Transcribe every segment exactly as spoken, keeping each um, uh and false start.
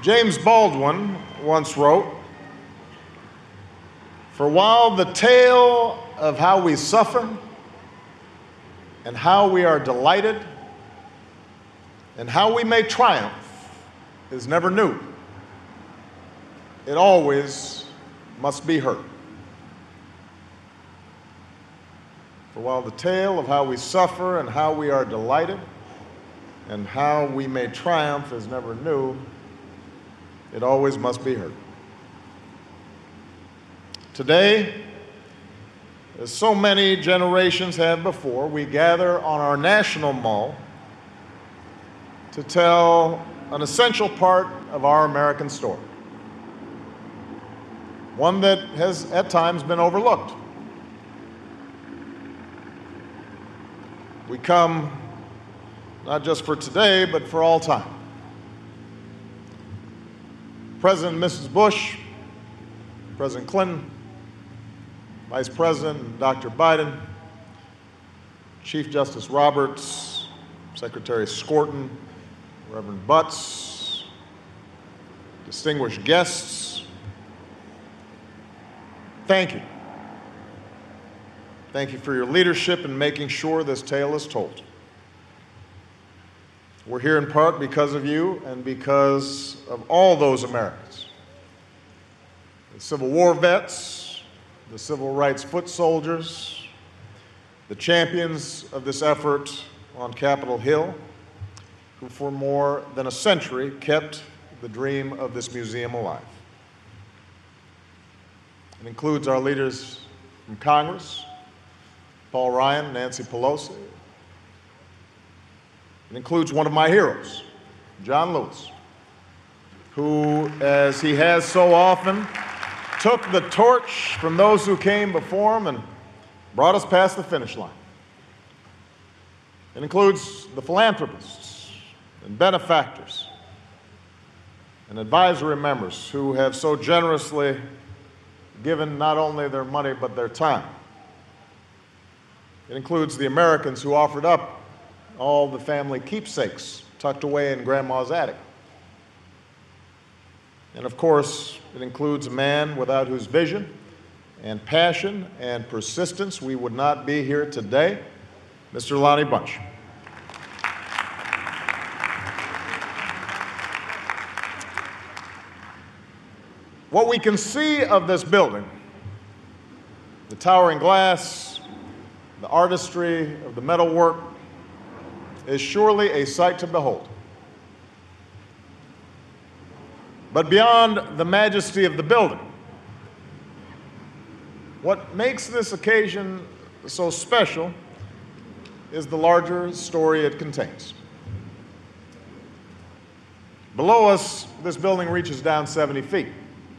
James Baldwin once wrote, "For while the tale of how we suffer and how we are delighted and how we may triumph is never new, it always must be heard." For while the tale of how we suffer and how we are delighted and how we may triumph is never new, it always must be heard. Today, as so many generations have before, we gather on our national mall to tell an essential part of our American story, one that has at times been overlooked. We come not just for today, but for all time. President and Missus Bush, President Clinton, Vice President Doctor Biden, Chief Justice Roberts, Secretary Skorton, Reverend Butts, distinguished guests, thank you. Thank you for your leadership in making sure this tale is told. We're here in part because of you and because of all those Americans, the Civil War vets, the civil rights foot soldiers, the champions of this effort on Capitol Hill, who for more than a century kept the dream of this museum alive. It includes our leaders from Congress, Paul Ryan, Nancy Pelosi. It includes one of my heroes, John Lewis, who, as he has so often, took the torch from those who came before him and brought us past the finish line. It includes the philanthropists and benefactors and advisory members who have so generously given not only their money but their time. It includes the Americans who offered up all the family keepsakes tucked away in Grandma's attic. And of course, it includes a man without whose vision and passion and persistence we would not be here today, Mister Lonnie Bunch. What we can see of this building, the towering glass, the artistry of the metalwork, is surely a sight to behold. But beyond the majesty of the building, what makes this occasion so special is the larger story it contains. Below us, this building reaches down seventy feet.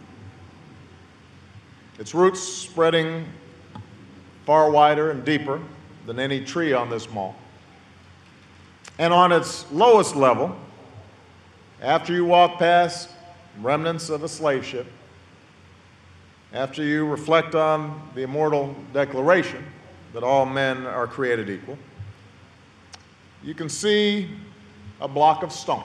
Its roots spreading far wider and deeper than any tree on this mall. And on its lowest level, after you walk past remnants of a slave ship, after you reflect on the immortal declaration that all men are created equal, you can see a block of stone.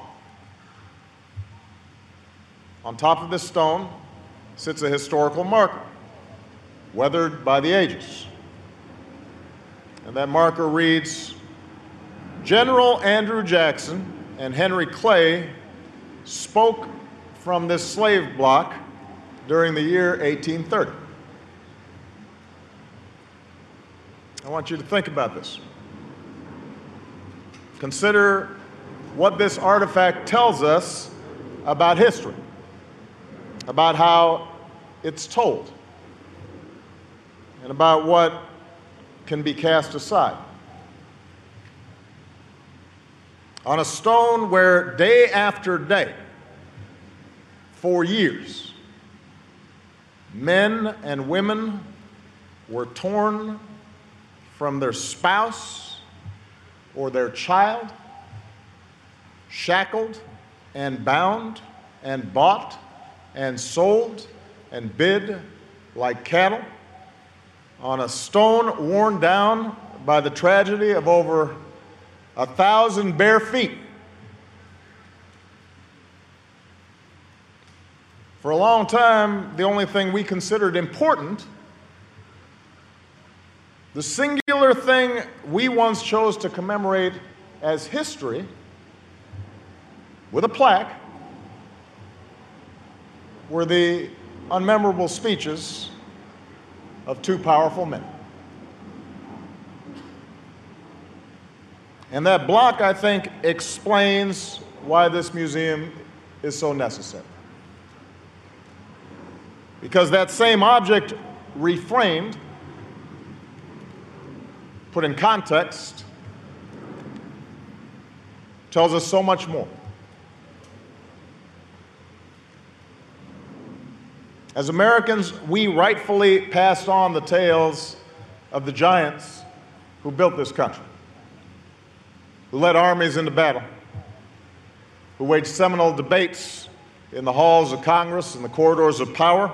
On top of this stone sits a historical marker, weathered by the ages. And that marker reads, "General Andrew Jackson and Henry Clay spoke from this slave block during the year eighteen thirty. I want you to think about this. Consider what this artifact tells us about history, about how it's told, and about what can be cast aside. On a stone where day after day, for years, men and women were torn from their spouse or their child, shackled and bound and bought and sold and bid like cattle, on a stone worn down by the tragedy of over a thousand bare feet. For a long time, the only thing we considered important, the singular thing we once chose to commemorate as history with a plaque, were the unmemorable speeches of two powerful men. And that block, I think, explains why this museum is so necessary. Because that same object, reframed, put in context, tells us so much more. As Americans, we rightfully passed on the tales of the giants who built this country, who led armies into battle, who waged seminal debates in the halls of Congress and the corridors of power.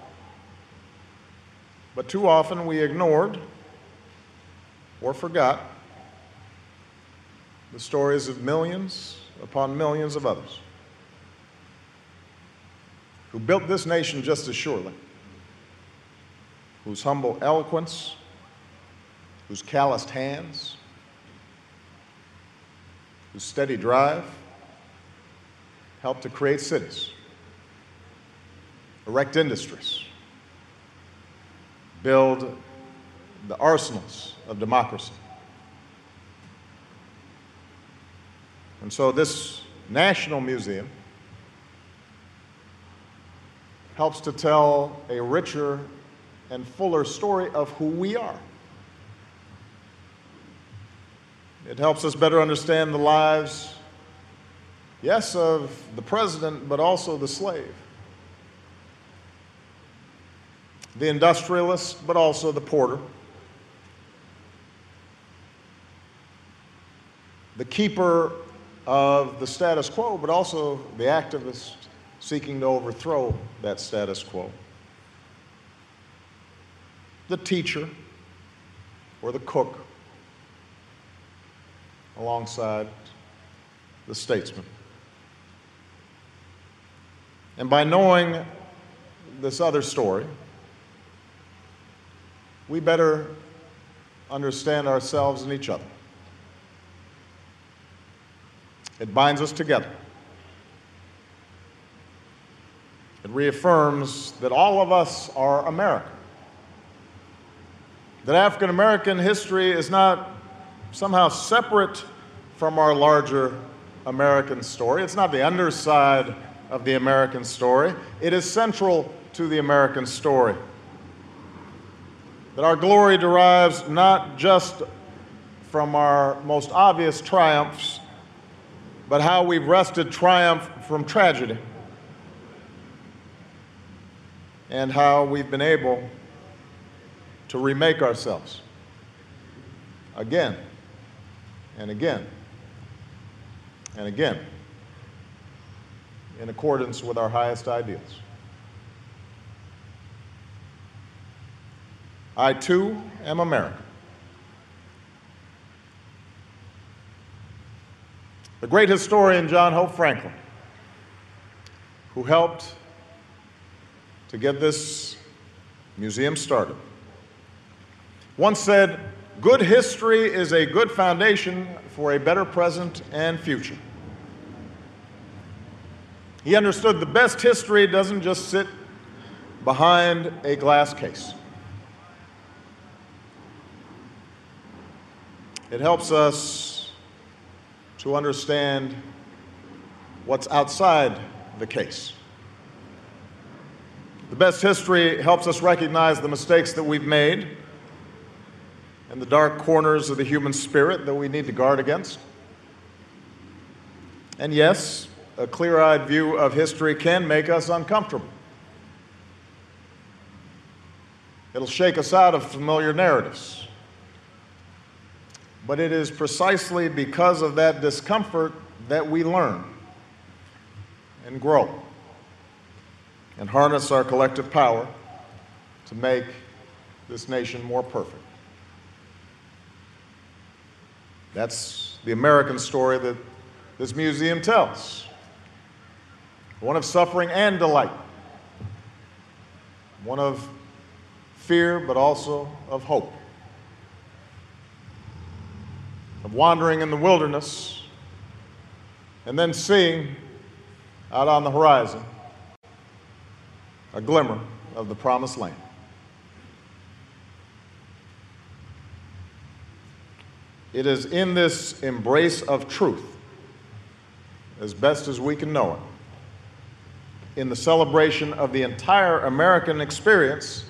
But too often we ignored or forgot the stories of millions upon millions of others who built this nation just as surely, whose humble eloquence, whose calloused hands, whose steady drive helped to create cities, erect industries, build the arsenals of democracy. And so this National Museum helps to tell a richer and fuller story of who we are. It helps us better understand the lives, yes, of the president, but also the slave, the industrialist, but also the porter, the keeper of the status quo, but also the activist seeking to overthrow that status quo, the teacher or the cook alongside the statesman. And by knowing this other story, we better understand ourselves and each other. It binds us together. It reaffirms that all of us are American, that African American history is not somehow separate from our larger American story. It's not the underside of the American story. It is central to the American story. That our glory derives not just from our most obvious triumphs, but how we've wrested triumph from tragedy, and how we've been able to remake ourselves again and again and again in accordance with our highest ideals. I, too, am American. The great historian John Hope Franklin, who helped to get this museum started, once said, "Good history is a good foundation for a better present and future." He understood the best history doesn't just sit behind a glass case. It helps us to understand what's outside the case. The best history helps us recognize the mistakes that we've made and the dark corners of the human spirit that we need to guard against. And yes, a clear-eyed view of history can make us uncomfortable. It'll shake us out of familiar narratives. But it is precisely because of that discomfort that we learn and grow and harness our collective power to make this nation more perfect. That's the American story that this museum tells. One of suffering and delight, one of fear, but also of hope, of wandering in the wilderness and then seeing out on the horizon a glimmer of the promised land. It is in this embrace of truth, as best as we can know it, in the celebration of the entire American experience,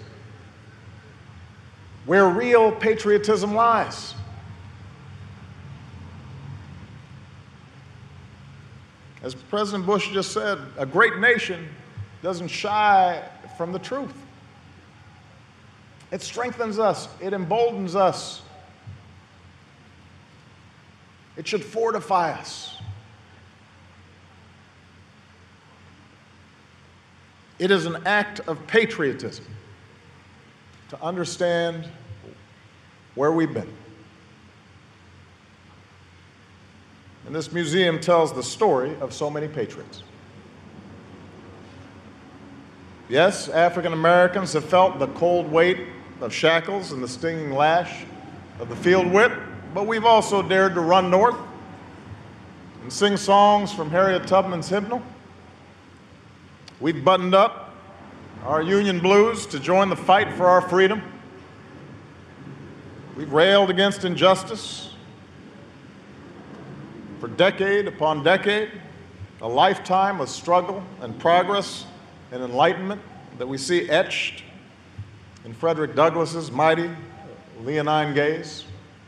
where real patriotism lies. As President Bush just said, a great nation doesn't shy from the truth. It strengthens us, it emboldens us. It should fortify us. It is an act of patriotism to understand where we've been. And this museum tells the story of so many patriots. Yes, African Americans have felt the cold weight of shackles and the stinging lash of the field whip, but we've also dared to run north and sing songs from Harriet Tubman's hymnal. We've buttoned up our Union blues to join the fight for our freedom. We've railed against injustice for decade upon decade, a lifetime of struggle and progress and enlightenment that we see etched in Frederick Douglass's mighty leonine gaze.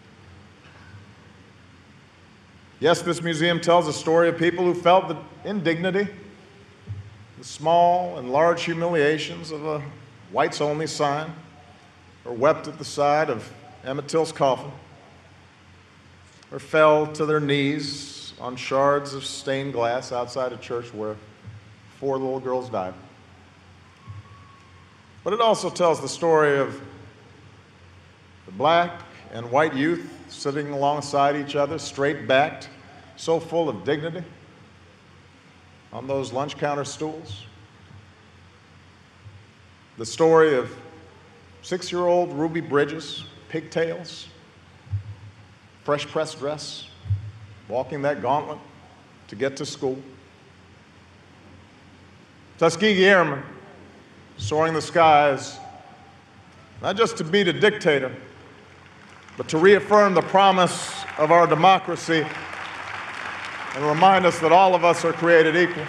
Yes, this museum tells a story of people who felt the indignity, the small and large humiliations of a whites-only sign, or wept at the side of Emmett Till's coffin, or fell to their knees on shards of stained glass outside a church where four little girls died. But it also tells the story of the black and white youth sitting alongside each other, straight-backed, so full of dignity on those lunch counter stools. The story of six-year-old Ruby Bridges, pigtails, fresh pressed dress, walking that gauntlet to get to school. Tuskegee Airmen soaring the skies, not just to beat a dictator, but to reaffirm the promise of our democracy and remind us that all of us are created equal.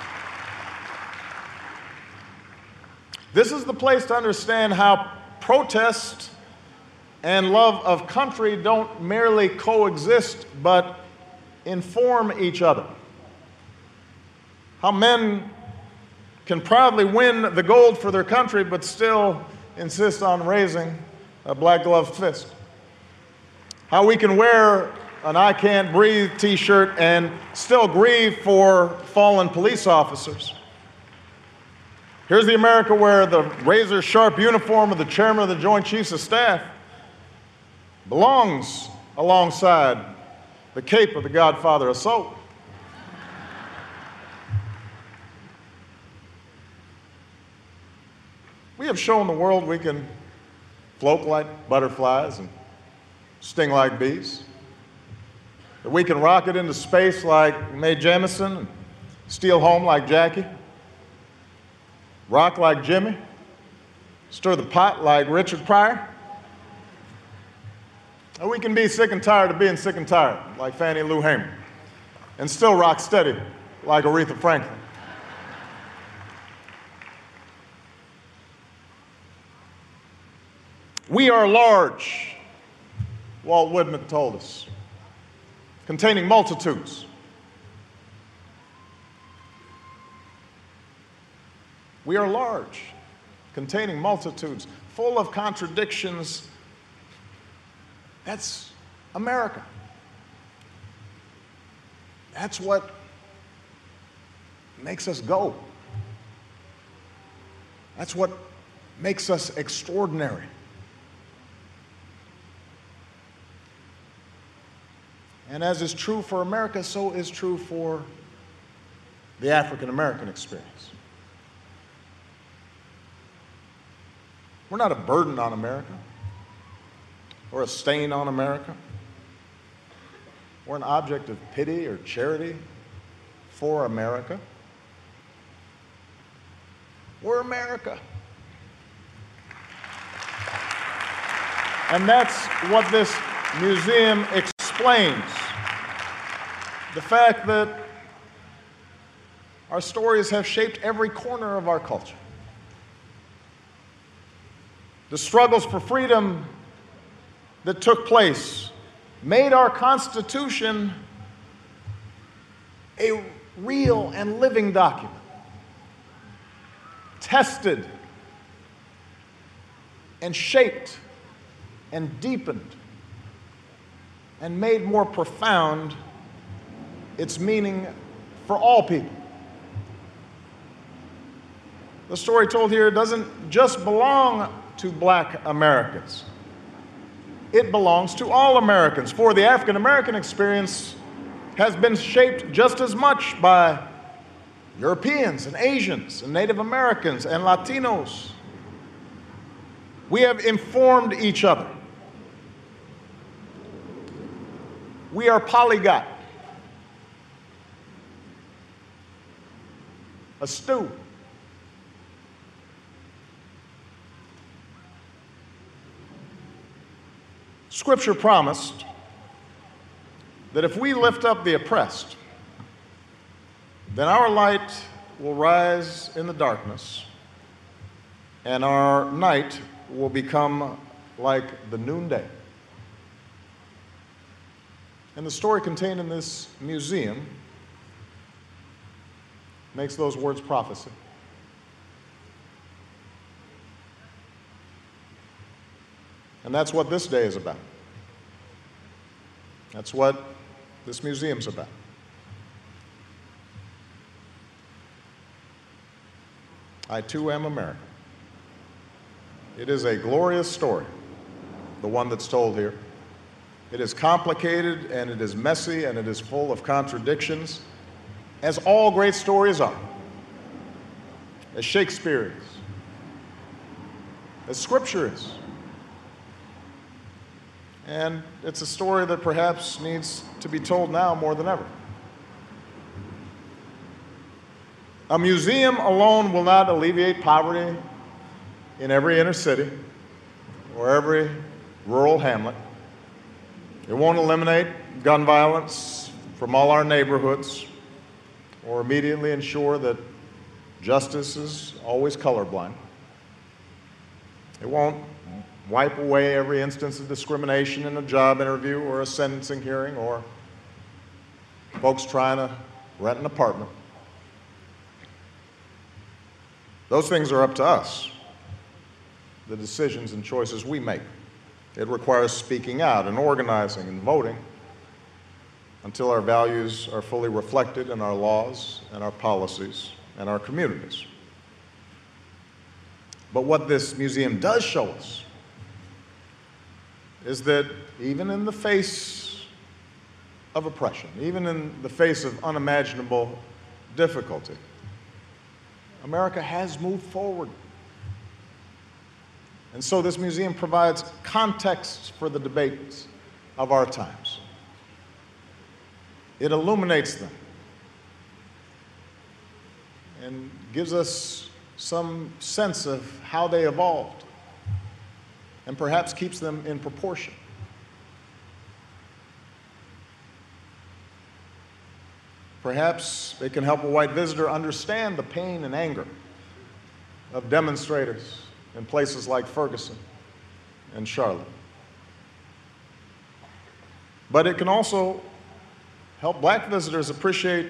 This is the place to understand how protest and love of country don't merely coexist, but inform each other. How men can proudly win the gold for their country, but still insist on raising a black-gloved fist. How we can wear an I Can't Breathe t-shirt and still grieve for fallen police officers. Here's the America where the razor-sharp uniform of the chairman of the Joint Chiefs of Staff belongs alongside the cape of the Godfather of Soap. We have shown the world we can float like butterflies and sting like bees, that we can rocket into space like Mae Jemison and steal home like Jackie, rock like Jimmy, stir the pot like Richard Pryor. And we can be sick and tired of being sick and tired like Fannie Lou Hamer, and still rock steady like Aretha Franklin. We are large, Walt Whitman told us, containing multitudes. We are large, containing multitudes, full of contradictions. That's America. That's what makes us go. That's what makes us extraordinary. And as is true for America, so is true for the African American experience. We're not a burden on America or a stain on America. We're an object of pity or charity for America. We're America. And that's what this museum explains. The fact that our stories have shaped every corner of our culture. The struggles for freedom that took place made our Constitution a real and living document, tested and shaped and deepened and made more profound its meaning for all people. The story told here doesn't just belong to black Americans. It belongs to all Americans, for the African American experience has been shaped just as much by Europeans and Asians and Native Americans and Latinos. We have informed each other. We are polyglot, astute. Scripture promised that if we lift up the oppressed, then our light will rise in the darkness, and our night will become like the noonday. And the story contained in this museum makes those words prophecy. And that's what this day is about. That's what this museum's about. I too am American. It is a glorious story, the one that's told here. It is complicated, and it is messy, and it is full of contradictions, as all great stories are, as Shakespeare is, as Scripture is. And it's a story that perhaps needs to be told now more than ever. A museum alone will not alleviate poverty in every inner city or every rural hamlet. It won't eliminate gun violence from all our neighborhoods or immediately ensure that justice is always colorblind. It won't wipe away every instance of discrimination in a job interview or a sentencing hearing or folks trying to rent an apartment. Those things are up to us, the decisions and choices we make. It requires speaking out and organizing and voting until our values are fully reflected in our laws and our policies and our communities. But what this museum does show us is that even in the face of oppression, even in the face of unimaginable difficulty, America has moved forward. And so this museum provides context for the debates of our times. It illuminates them and gives us some sense of how they evolved, and perhaps keeps them in proportion. Perhaps they can help a white visitor understand the pain and anger of demonstrators in places like Ferguson and Charlotte. But it can also help black visitors appreciate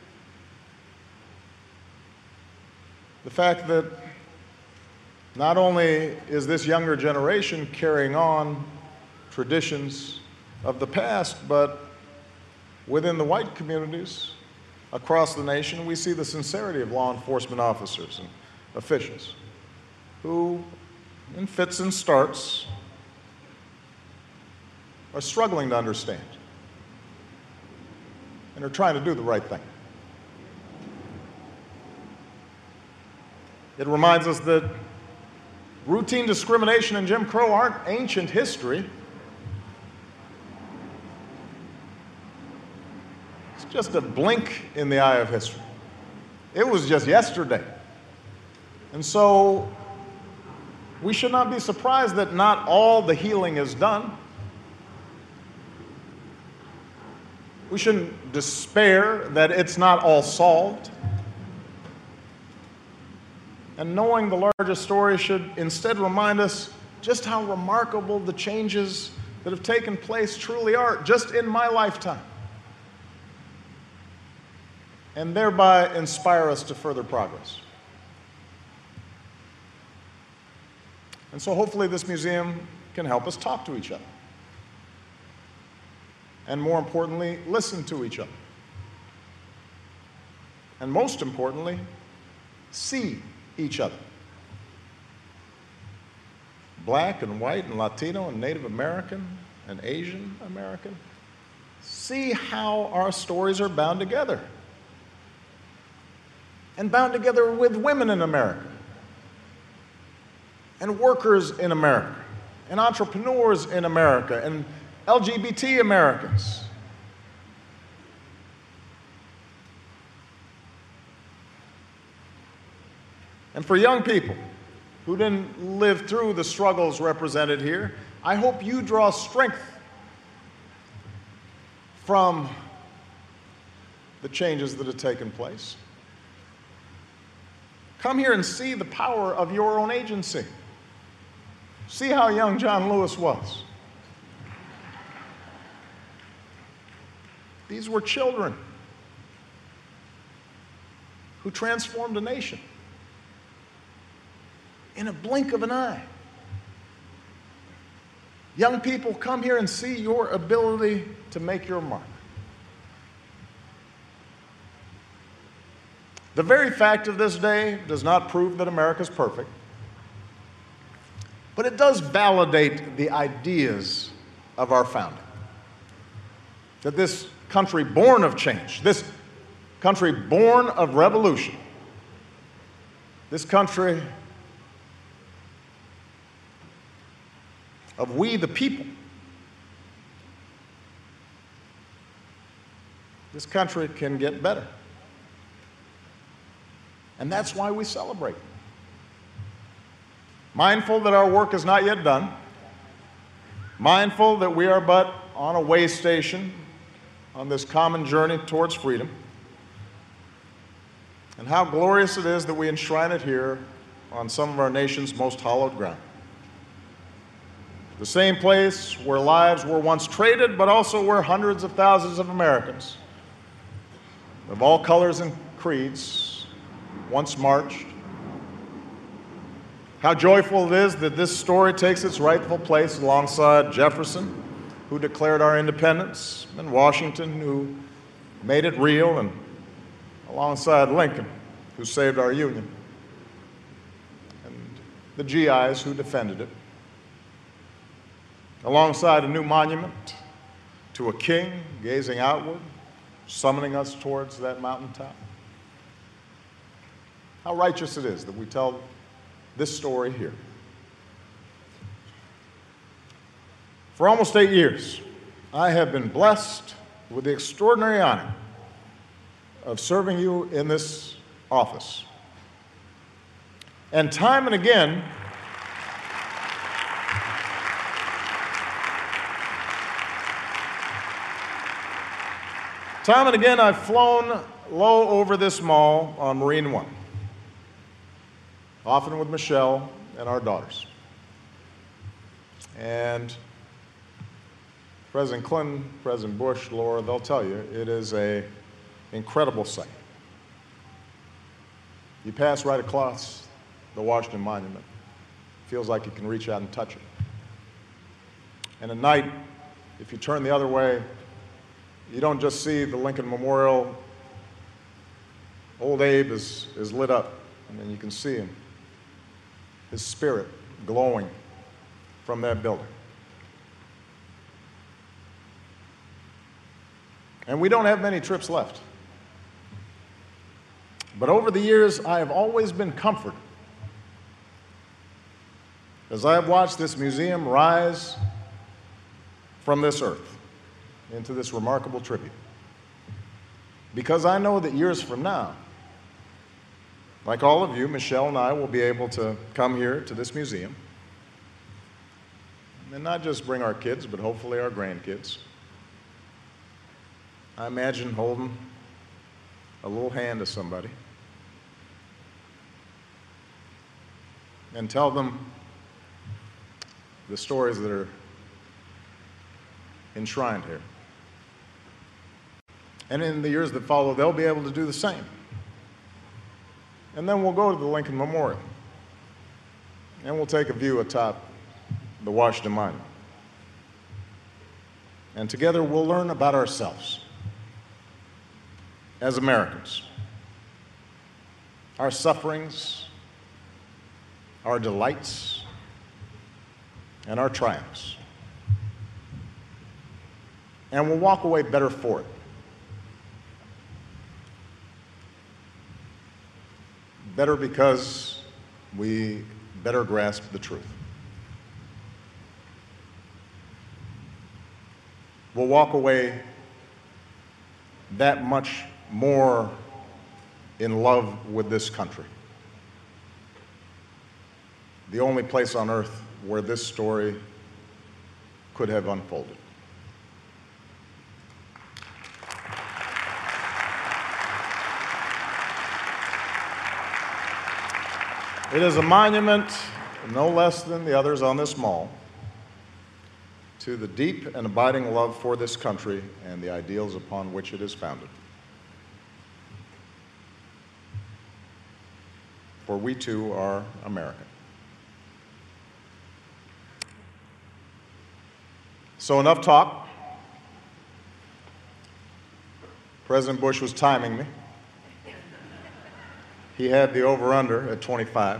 the fact that not only is this younger generation carrying on traditions of the past, but within the white communities across the nation, we see the sincerity of law enforcement officers and officials who, in fits and starts, are struggling to understand and are trying to do the right thing. It reminds us that Routine discrimination and Jim Crow aren't ancient history. It's just a blink in the eye of history. It was just yesterday. And so we should not be surprised that not all the healing is done. We shouldn't despair that it's not all solved. And knowing the larger story should instead remind us just how remarkable the changes that have taken place truly are, just in my lifetime, and thereby inspire us to further progress. And so hopefully this museum can help us talk to each other. And more importantly, listen to each other. And most importantly, see each other. Black and white and Latino and Native American and Asian American. See how our stories are bound together. And bound together with women in America, and workers in America, and entrepreneurs in America, and L G B T Americans. And for young people who didn't live through the struggles represented here, I hope you draw strength from the changes that have taken place. Come here and see the power of your own agency. See how young John Lewis was. These were children who transformed a nation in a blink of an eye. Young people, come here and see your ability to make your mark. The very fact of this day does not prove that America is perfect, but it does validate the ideas of our founding. That this country born of change, this country born of revolution, this country of we the people, this country can get better. And that's why we celebrate. Mindful that our work is not yet done, mindful that we are but on a way station on this common journey towards freedom, and how glorious it is that we enshrine it here on some of our nation's most hallowed ground. The same place where lives were once traded, but also where hundreds of thousands of Americans of all colors and creeds once marched. How joyful it is that this story takes its rightful place alongside Jefferson, who declared our independence, and Washington, who made it real, and alongside Lincoln, who saved our Union, and the G Is who defended it. Alongside a new monument to a king gazing outward, summoning us towards that mountaintop. How righteous it is that we tell this story here. For almost eight years, I have been blessed with the extraordinary honor of serving you in this office. And time and again, time and again, I've flown low over this mall on Marine One, often with Michelle and our daughters. And President Clinton, President Bush, Laura, they'll tell you, it is an incredible sight. You pass right across the Washington Monument. Feels like you can reach out and touch it. And at night, if you turn the other way, you don't just see the Lincoln Memorial. Old Abe is, is lit up, and then you can see him, his spirit glowing from that building. And we don't have many trips left. But over the years, I have always been comforted as I have watched this museum rise from this earth into this remarkable tribute. Because I know that years from now, like all of you, Michelle and I will be able to come here to this museum and not just bring our kids, but hopefully our grandkids. I imagine holding a little hand to somebody and tell them the stories that are enshrined here. And in the years that follow, they'll be able to do the same. And then we'll go to the Lincoln Memorial, and we'll take a view atop the Washington Monument. And together we'll learn about ourselves as Americans, our sufferings, our delights, and our triumphs. And we'll walk away better for it. Better because we better grasp the truth. We'll walk away that much more in love with this country. The only place on earth where this story could have unfolded. It is a monument, no less than the others on this mall, to the deep and abiding love for this country and the ideals upon which it is founded. For we too are American. So enough talk. President Bush was timing me. He had the over-under at twenty-five.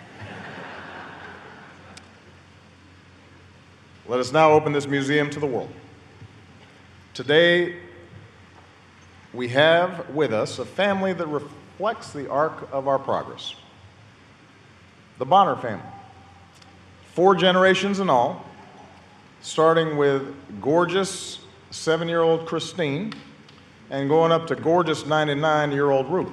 Let us now open this museum to the world. Today, we have with us a family that reflects the arc of our progress. The Bonner family. Four generations in all, starting with gorgeous seven-year-old Christine and going up to gorgeous ninety-nine-year-old Ruth.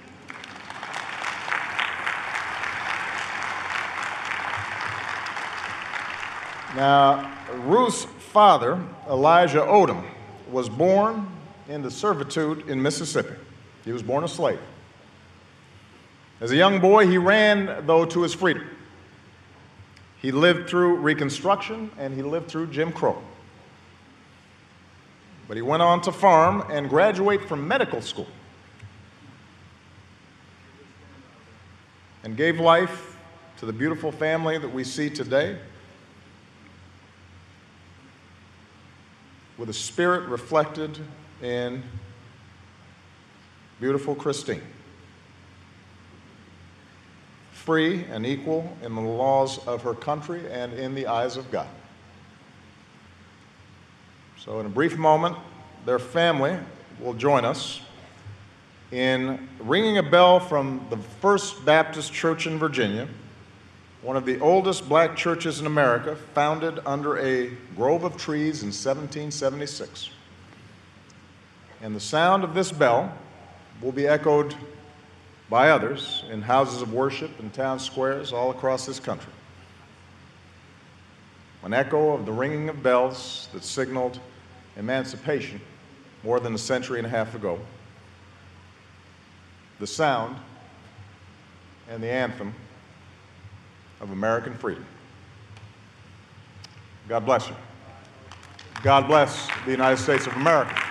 Now, Ruth's father, Elijah Odom, was born into servitude in Mississippi. He was born a slave. As a young boy, he ran, though, to his freedom. He lived through Reconstruction, and he lived through Jim Crow. But he went on to farm and graduate from medical school and gave life to the beautiful family that we see today, with a spirit reflected in beautiful Christine, free and equal in the laws of her country and in the eyes of God. So in a brief moment, their family will join us in ringing a bell from the First Baptist Church in Virginia, one of the oldest black churches in America, founded under a grove of trees in seventeen seventy-six. And the sound of this bell will be echoed by others in houses of worship and town squares all across this country. An echo of the ringing of bells that signaled emancipation more than a century and a half ago. The sound and the anthem of American freedom. God bless you. God bless the United States of America.